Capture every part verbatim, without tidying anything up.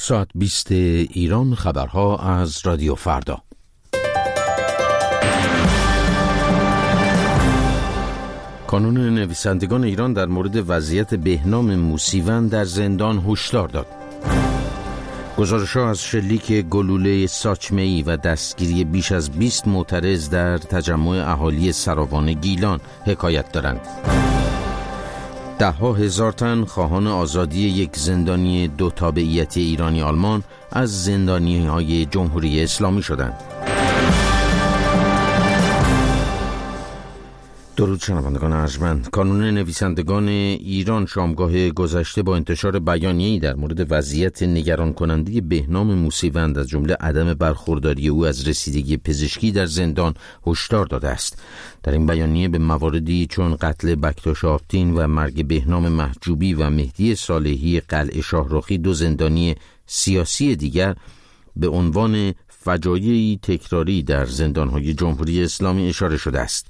ساعت بیست ایران، خبرها از رادیو فردا. کانون نویسندگان ایران در مورد وضعیت بهنام موسیوند در زندان هشدار داد. گزارش‌ها از شلیک گلوله ساچمه‌ای و دستگیری بیش از بیست معترض در تجمع اهالی سراوان گیلان حکایت دارند. ده ها هزار تن خواهان آزادی یک زندانی دو تابعیتی ایرانی آلمان از زندانی‌های جمهوری اسلامی شدند. درود شنوندگان ارجمند. کانون نویسندگان ایران شامگاه گذشته با انتشار بیانیه‌ای در مورد وضعیت نگران کننده بهنام موسیوند از جمله عدم برخورداری او از رسیدگی پزشکی در زندان هشدار داده است. در این بیانیه به مواردی چون قتل بکتاش آبتین و مرگ بهنام محجوبی و مهدی صالحی قلعه شاهرخی، دو زندانی سیاسی دیگر، به عنوان فجایعی تکراری در زندان‌های جمهوری اسلامی اشاره شده است.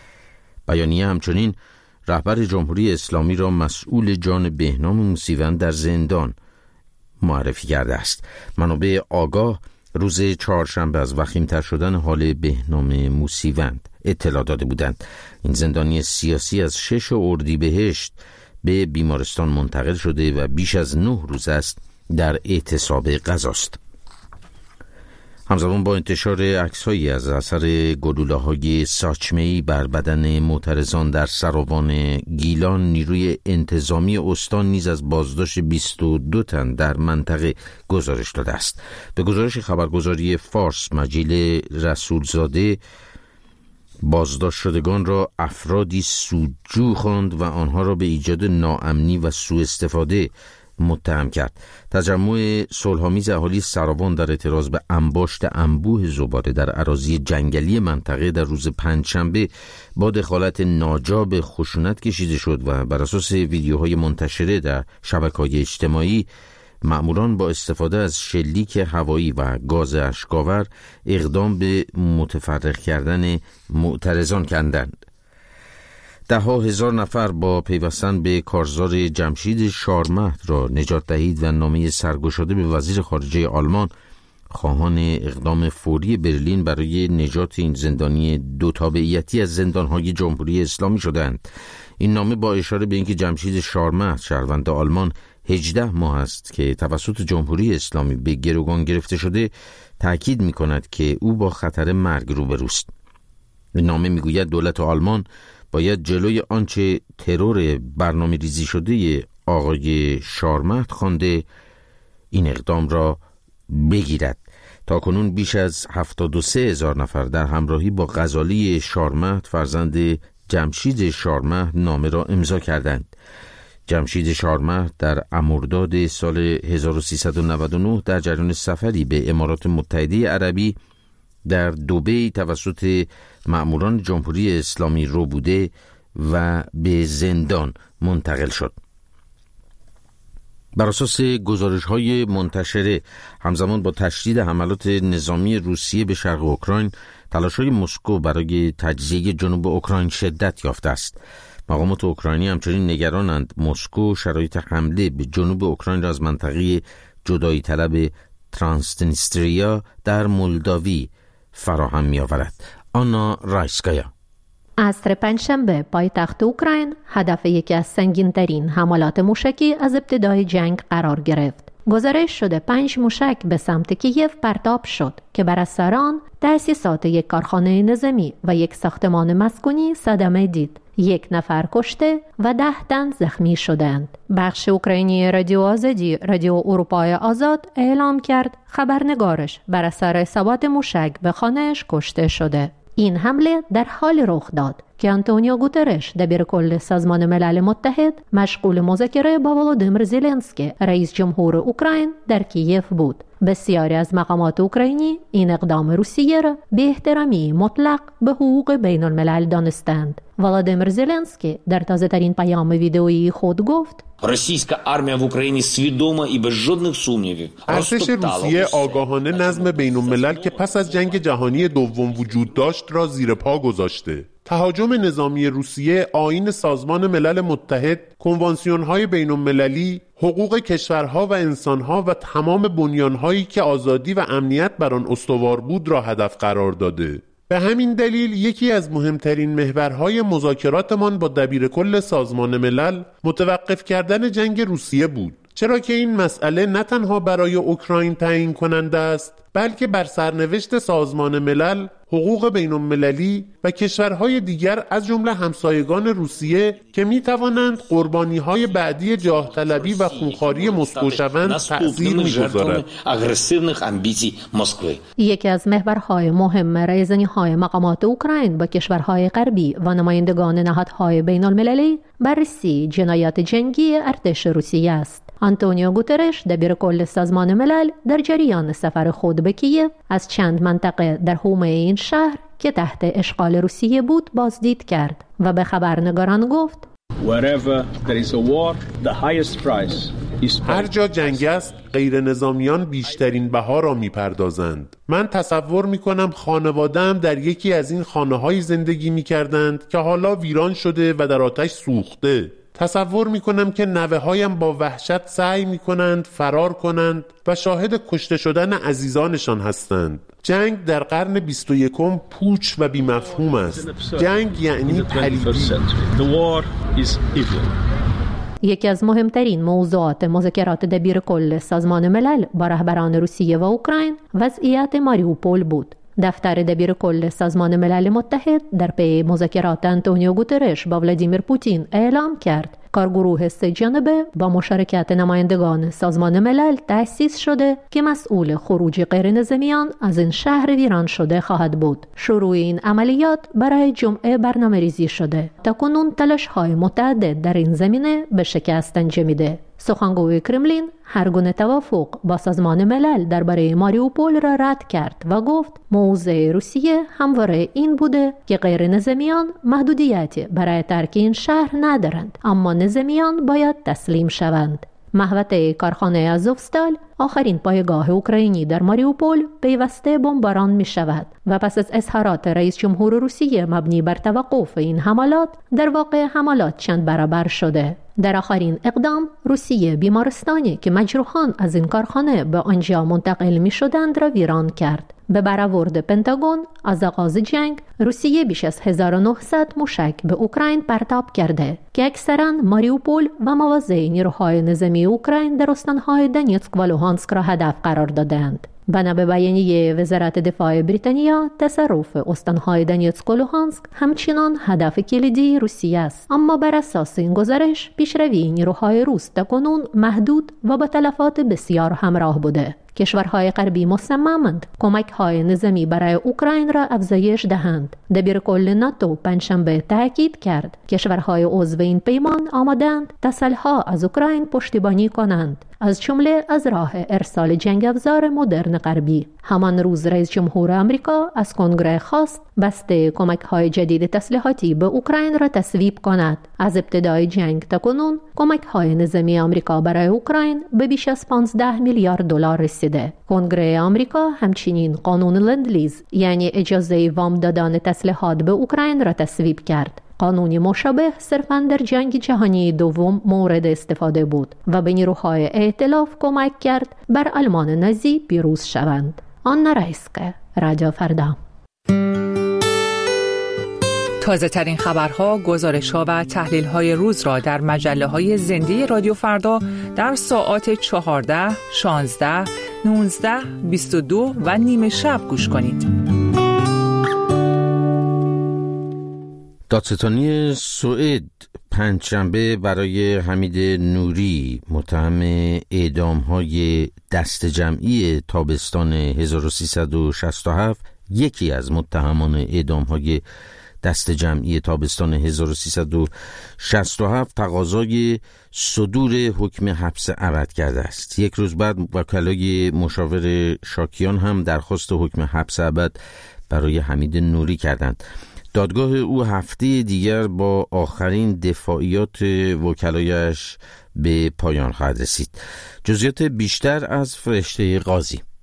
بیانیه همچنین رهبر جمهوری اسلامی را مسئول جان بهنام موسیوند در زندان معرفی کرده است. منابع آگاه روز چهارشنبه از وخیم‌تر شدن حال بهنام موسیوند اطلاع داده بودند. این زندانی سیاسی از شش اردیبهشت به بیمارستان منتقل شده و بیش از نه روز است در اعتصاب غذاست. همزمان با انتشار عکس‌هایی از اثر گلوله‌های ساچمه‌ای بر بدن معترضان در سراوان گیلان، نیروی انتظامی استان نیز از بازداشت بیست و دو تن در منطقه گزارش داده است. به گزارش خبرگزاری فارس مجله رسولزاده، بازداشت شدگان را افرادی سودجو خواند و آنها را به ایجاد ناامنی و سوء استفاده متهم کرد. تجمع صلح‌آمیز اهالی سراوان در اعتراض به انباشت انبوه زباله در اراضی جنگلی منطقه در روز پنجشنبه با دخالت ناجا به خشونت کشیده شد و بر اساس ویدیوهای منتشره در شبکه‌های اجتماعی، مأموران با استفاده از شلیک هوایی و گاز اشک‌آور اقدام به متفرق کردن معترضان کردند. ده ها هزار نفر با پیوستن به کارزار جمشید شارمهد را نجات دهید و نامه سرگشاده به وزیر خارجه آلمان خواهان اقدام فوری برلین برای نجات این زندانی دو تابعیتی از زندان‌های جمهوری اسلامی شدند. این نامه با اشاره به اینکه جمشید شارمهد شهروند آلمان هجده ماه است که توسط جمهوری اسلامی به گروگان گرفته شده، تأکید می‌کند که او با خطر مرگ روبروست. این نامه می‌گوید دولت آلمان باید جلوی آنچه ترور برنامه ریزی شده آقای شارمهد خوانده این اقدام را بگیرد. تاکنون بیش از هفتاد و سه هزار نفر در همراهی با غزالی شارمهد فرزند جمشید شارمهد نامه را امضا کردند. جمشید شارمهد در مرداد سال هزار و سیصد و نود و نه در جریان سفری به امارات متحده عربی در دبی توسط مأموران جمهوری اسلامی رو بوده و به زندان منتقل شد. بر اساس گزارش‌های منتشره، همزمان با تشدید حملات نظامی روسیه به شرق اوکراین، تلاش‌های مسکو برای تجزیه جنوب اوکراین شدت یافته است. مقامات اوکراینی همچنین نگرانند مسکو شرایط حمله به جنوب اوکراین را از منطقه جدایی طلب ترانسنیستریا در مولداوی فراهم می آورد. آنا رایسکایا. عصر پنجشنبه پایتخت اوکراین هدف یکی از سنگین‌ترین حملات موشکی از ابتدای جنگ قرار گرفت. گزارش شده پنج موشک به سمت کیف پرتاب شد که بر اثر آن تأسیسات یک کارخانه نظامی و یک ساختمان مسکونی صدمه دید. یک نفر کشته و ده تن زخمی شدند. بخش اوکراینی رادیو آزادی، رادیو اروپای آزاد، اعلام کرد خبرنگارش بر اثر اصابت موشک به خانه‌اش کشته شده. این حمله در حال رخ داد که آنتونیو گوترش دبیرکل سازمان ملل متحد مشغول مذاکره با ولادیمیر زلنسکی رئیس جمهور اوکراین در کیف بود. بسیاری از مقامات اوکراینی این اقدام روسیه را به احترامی مطلق به حقوق بین الملل دانستند. ولادیمیر زلنسکی در تازه‌ترین پیام ویدئویی خود گفت: Російська армія в Україні свідома і без жодних сумнівів. ارتش روسیه آگاهانه نظم بین الملل که پس از جنگ جهانی دوم وجود داشت را زیر پا گذاشته. تهاجم نظامی روسیه آیین سازمان ملل متحد، کنوانسیون‌های بین‌المللی، حقوق کشورها و انسانها و تمام بنیان‌هایی که آزادی و امنیت بر آن استوار بود را هدف قرار داده. به همین دلیل یکی از مهمترین محورهای مذاکراتمان با دبیرکل سازمان ملل متوقف کردن جنگ روسیه بود، چرا که این مسئله نه تنها برای اوکراین تعیین کننده است، بلکه بر سرنوشت سازمان ملل، حقوق بین‌المللی و کشورهای دیگر از جمله همسایگان روسیه که می‌توانند قربانی‌های بعدی جاه طلبی و خونخواری مسکو شوند تأثیر می‌گذارد. یکی از محورهای مهم رایزنی‌های مقامات اوکراین با کشورهای غربی و نمایندگان نهادهای بین‌المللی بررسی جنایات جنگی ارتش روسیه است. آنتونیو گوترش دبیرکل سازمان ملل در جریان سفر خود به کیف از چند منطقه در حومه این شهر که تحت اشغال روسیه بود بازدید کرد و به خبرنگاران گفت هر جا جنگ است غیر نظامیان بیشترین بها را می پردازند. من تصور می کنم خانواده‌ام در یکی از این خانه‌های زندگی می کردند که حالا ویران شده و در آتش سوخته. تصور می کنم که نوه هایم با وحشت سعی می کنند فرار کنند و شاهد کشته شدن عزیزانشان هستند. جنگ در قرن بیست و یکم پوچ و بی‌مفهوم است. جنگ یعنی پلیدی. یکی از مهمترین موضوعات مذاکرات دبیرکل سازمان ملل با رهبران روسیه و اوکراین وضعیت ماریوپول بود. دفتر دبیرکل سازمان ملل متحد در پی مذاکرات آنتونیو گوترش با ولادیمیر پوتین اعلام کرد کارگروه سه جانبه با مشارکت نمایندگان سازمان ملل تأسیس شده که مسئول خروج غیر نظامیان از این شهر ویران شده خواهد بود. شروع این عملیات برای جمعه برنامه‌ریزی شده. تاکنون تلاش‌های متعدد در این زمینه به شکست انجامیده. سخنگوی کرملین هر گونه توافق با سازمان ملل درباره ماریوپول را رد کرد و گفت موضع روسیه همواره این بوده که غیر نظامیان محدودیتی برای ترک این شهر ندارند، اما نظامیان باید تسلیم شوند. محوطه کارخانه آزوفستال، آخرین پایگاه اوکراینی در ماریوپول، پیوسته بمباران می شود و پس از اظهارات رئیس جمهور روسیه مبنی بر توقف این حملات، در واقع حملات چند برابر شده. در آخرین اقدام، روسیه بیمارستانی که مجروحان از این کارخانه به آنجا منتقل می شدند را ویران کرد. به برآورد پنتاگون، از آغاز جنگ روسیه بیش از هزار و نهصد موشک به اوکراین پرتاب کرده که اکثراً ماریوپول و مواضع نیروهای نظامی اوکراین در استانهای دنیتسک و لوهانسک را هدف قرار دادند. بنا به بیانیه وزارت دفاع بریتانیا، تصرف استانهای دنیتسک و لوهانسک همچنان هدف کلیدی روسیه است، اما بر اساس این گزارش پیشروی نیروهای روس تاکنون محدود و با تلفات بسیار همراه بوده. کشورهای غربی مصممند کمک‌های نظامی برای اوکراین را افزایش دهند. دبیرکل ناتو پنجشنبه تاکید کرد کشورهای عضو این پیمان آماده‌اند تسلح‌ها از اوکراین پشتیبانی کنند، از جمله از راه ارسال جنگ افزار مدرن غربی. همان روز رئیس جمهور آمریکا از کنگره خواست بسته کمک‌های جدید تسلیحاتی به اوکراین را تصویب کند. از ابتدای جنگ تا کنون کمک‌های نظامی آمریکا برای اوکراین به بیش از پانزده میلیارد دلار رسیده. کنگره آمریکا همچنین قانون لندلیز، یعنی اجازه وام دادن تسلیحات به اوکراین را تصویب کرد. قانونی مشابه صرفاً در جنگ جهانی دوم مورد استفاده بود و به نیروهای ائتلاف کمک کرد بر آلمان نازی پیروز شوند. آن رایسکه، رادیو فردا. تازه ترین خبرها، گزارش‌ها و تحلیل‌های روز را در مجله‌های زنده رادیو فردا در ساعات چهارده، شانزده، نوزده، بیست و دو و نیمه شب گوش کنید. دادستانی سوئد پنجشنبه برای حمید نوری متهم اعدام‌های دست جمعی تابستان هزار و سیصد و شصت و هفت، یکی از متهمان اعدام‌های دست جمعی تابستان هزار و سیصد و شصت و هفت تقاضای صدور حکم حبس ابد کرده است. یک روز بعد وکلای مشاور شاکیان هم درخواست حکم حبس ابد برای حمید نوری کردند. دادگاه او هفته دیگر با آخرین دفاعیات وکلایش به پایان خواهد رسید. جزئیات بیشتر از فرشته قاضی.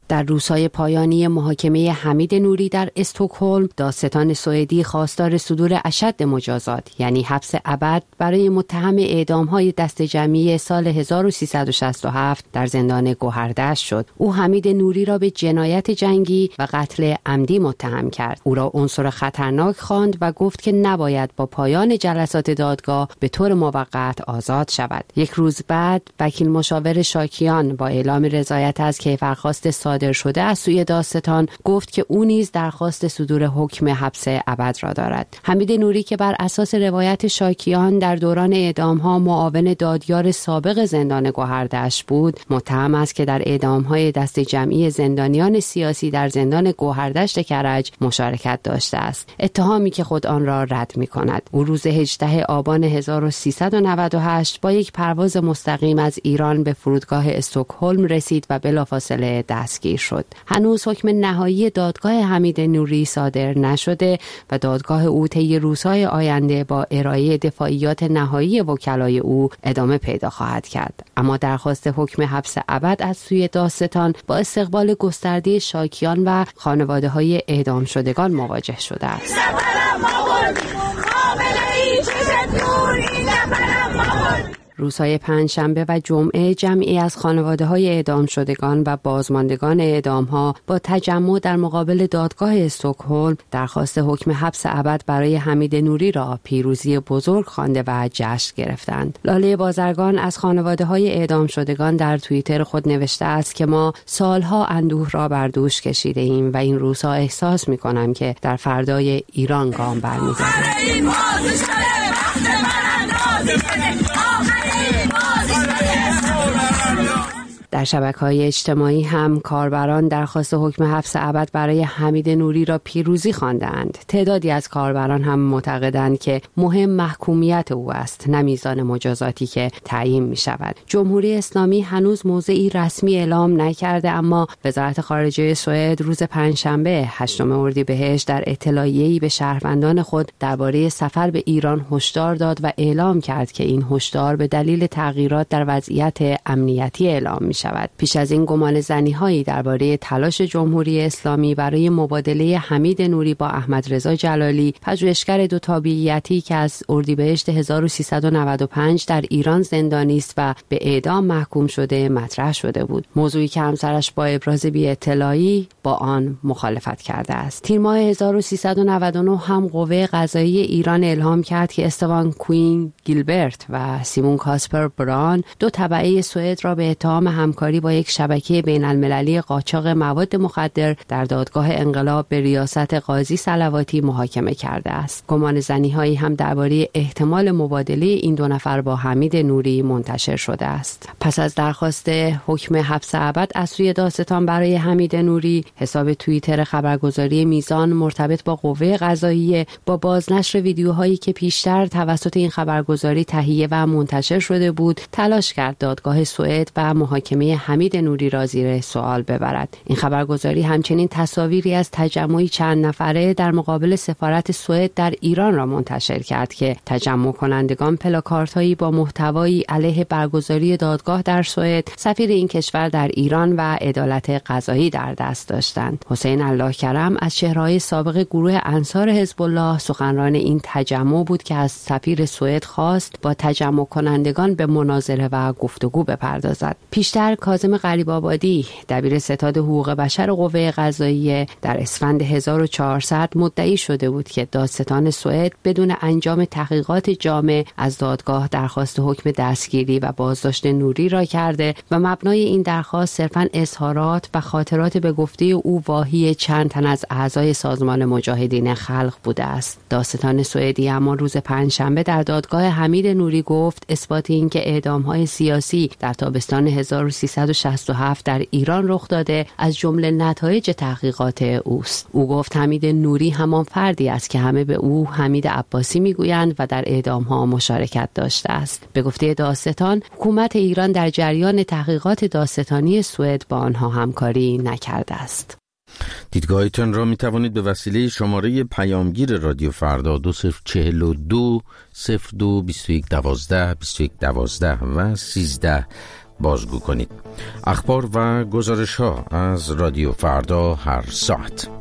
در روزهای پایانی محاکمه حمید نوری در استکهلم، دادستان سوئدی خواستار صدور اشد مجازات یعنی حبس ابد برای متهم اعدام‌های دست جمعی سال هزار و سیصد و شصت و هفت در زندان گوهردشت شد. او حمید نوری را به جنایت جنگی و قتل عمدی متهم کرد. او را عنصر خطرناک خواند و گفت که نباید با پایان جلسات دادگاه به طور موقت آزاد شود. یک روز بعد وکیل مشاور شاکیان با اعلام رضایت از کیفرخواست صادر شده از سوی دادستان گفت که او نیز درخواست صدور حکم حبس ابد را دارد. حمید نوری که بر اساس روایت شاکیان در دوران اعدام‌ها معاون دادیار سابق زندان گوهردشت بود، متهم است که در اعدام‌های دست جمعی زندانیان سیاسی در زندان گوهردشت کرج مشارکت داشته است، اتهامی که خود آن را رد می‌کند. او روز هجدهم آبان هزار و سیصد و نود و هشت با یک پرواز مستقیم از ایران به فرودگاه استکهلم رسید و بلافاصله دستگیر شد. هنوز حکم نهایی دادگاه حمید نوری صادر نشده و دادگاه او طی روزهای آینده با ارائه دفاعیات نهایی وکلای او ادامه پیدا خواهد کرد. اما درخواست حکم حبس ابد از سوی دادستان با استقبال گسترده شاکیان و خانواده‌های اعدام شدگان مواجه شده است. روزهای پنجشنبه و جمعه جمعی از خانواده‌های اعدام شدگان و بازماندگان اعدام‌ها با تجمع در مقابل دادگاه استکهلم درخواست حکم حبس ابد برای حمید نوری را پیروزی بزرگ خوانده و جشن گرفتند. لاله بازرگان از خانواده‌های اعدام شدگان در توییتر خود نوشته است که ما سالها اندوه را بر دوش کشیده ایم و این روزها احساس می‌کنم که در فردای ایران گام برمی‌داریم. در شبکه‌های اجتماعی هم کاربران درخواست حکم حبس ابد برای حمید نوری را پیروزی خواندند. تعدادی از کاربران هم معتقدند که مهم محکومیت او است، نه میزان مجازاتی که تعیین می شود. جمهوری اسلامی هنوز موضعی رسمی اعلام نکرده، اما وزارت خارجه سوئد روز پنجشنبه هشتم اردیبهشت در اطلاعیه‌ای به شهروندان خود درباره سفر به ایران هشدار داد و اعلام کرد که این هشدار به دلیل تغییرات در وضعیت امنیتی اعلام می شود. پیش از این گمان زنی‌هایی درباره تلاش جمهوری اسلامی برای مبادله حمید نوری با احمد رضا جلالی، پژوهشگر دو تابعیتی که از اردیبهشت هزار و سیصد و نود و پنج در ایران زندانی است و به اعدام محکوم شده، مطرح شده بود. موضوعی که همسرش با ابراز بی‌اطلاعی با آن مخالفت کرده است. تیر ماه هزار و سیصد و نود و نه هم قوه قضایی ایران اعلام کرد که استوان کوین گیلبرت و سیمون کاسپر بران، دو تبعه سوئد را به اتهام همکاری با یک شبکه بین المللی قاچاق مواد مخدر در دادگاه انقلاب به ریاست قاضی صلواتی محاکمه کرده است. گمان زنی‌هایی هم درباره احتمال مبادله این دو نفر با حمید نوری منتشر شده است. پس از درخواست حکم حبس ابد از سوی دادستان برای حمید نوری، حساب توییتر خبرگزاری میزان مرتبط با قوه قضاییه با بازنشر ویدیوهایی که پیشتر توسط این خبرگزاری تهیه و منتشر شده بود، تلاش کرد دادگاه سوئد و محاکمه حمید نوری را زیر سوال ببرد. این خبرگزاری همچنین تصاویری از تجمعی چند نفره در مقابل سفارت سوئد در ایران را منتشر کرد که تجمع کنندگان پلاکاردهایی با محتوایی علیه برگزاری دادگاه در سوئد، سفیر این کشور در ایران و عدالت قضایی در دست داشتند. حسین الله کرم از چهره‌های سابق گروه انصار حزب الله سخنران این تجمع بود که از سفیر سوئد خواست با تجمع کنندگان به مناظره و گفتگو بپردازد. پیشتر کاظم غریب‌آبادی، دبیر ستاد حقوق بشر قوه قضاییه، در اسفند هزار و چهارصد مدعی شده بود که دادستان سوئد بدون انجام تحقیقات جامع از دادگاه درخواست حکم دستگیری و بازداشت نوری را کرده و مبنای این درخواست صرفاً اظهارات و خاطرات به گفته او واهی چند تن از اعضای سازمان مجاهدین خلق بوده است. دادستان سوئدی اما روز پنجشنبه در دادگاه حمید نوری گفت اثبات این که اعدام‌های سیاسی در تابستان هزار و سیصد و شصت و هفت در ایران رخ داده از جمله نتایج تحقیقات اوست. او گفت حمید نوری همان فردی است که همه به او حمید عباسی میگویند و در اعدام‌ها مشارکت داشته است. به گفته دادستان، حکومت ایران در جریان تحقیقات دادستانی سوئد با آنها همکاری نکرده است. دیدگاهتان را می توانید به وسیله شماره پیامگیر رادیو فردا دو صفر چهل و دو صفر دو بیست و یک دوازده بیست و یک دوازده و سیزده بازگو کنید. اخبار و گزارش ها از رادیو فردا هر ساعت.